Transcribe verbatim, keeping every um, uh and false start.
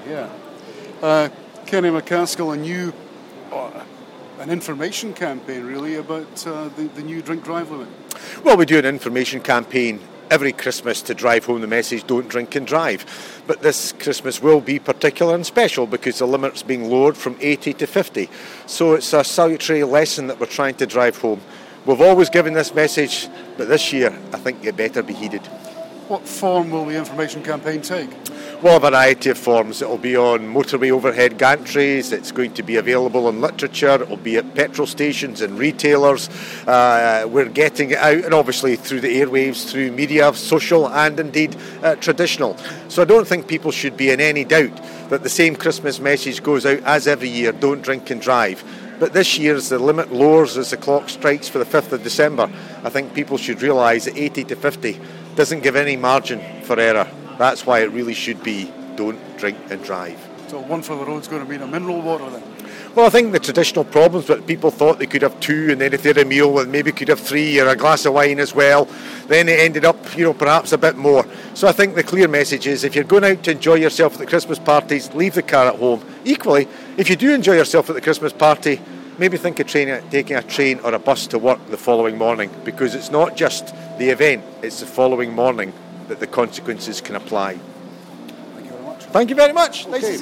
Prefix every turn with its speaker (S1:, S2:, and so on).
S1: yeah. Uh, Kenny McCaskill, a new, uh, an information campaign really about uh, the, the new drink drive limit.
S2: Well, we do an information campaign every Christmas to drive home the message, don't drink and drive. But this Christmas will be particular and special because the limit's being lowered from eighty to fifty. So it's a salutary lesson that we're trying to drive home. We've always given this message, but this year I think it better be heeded.
S1: What form will the information campaign take?
S2: Well, a variety of forms. It'll be on motorway overhead gantries, it's going to be available in literature, it'll be at petrol stations and retailers. Uh, we're getting it out, and obviously through the airwaves, through media, social and indeed uh, traditional. So I don't think people should be in any doubt that the same Christmas message goes out as every year, don't drink and drive. But this year, as the limit lowers as the clock strikes for the fifth of December, I think people should realise that eighty to fifty doesn't give any margin for error. That's why it really should be don't drink and drive.
S1: So one for the road's going to mean a mineral water then?
S2: Well, I think the traditional problems, but people thought they could have two, and then if they had a meal, well, maybe could have three or a glass of wine as well. Then it ended up, you know, perhaps a bit more. So I think the clear message is if you're going out to enjoy yourself at the Christmas parties, leave the car at home. Equally, if you do enjoy yourself at the Christmas party, maybe think of train, taking a train or a bus to work the following morning, because it's not just the event, it's the following morning that the consequences can apply.
S1: Thank you very much.
S2: Thank you very much.
S1: Okay.
S2: Nice to see you.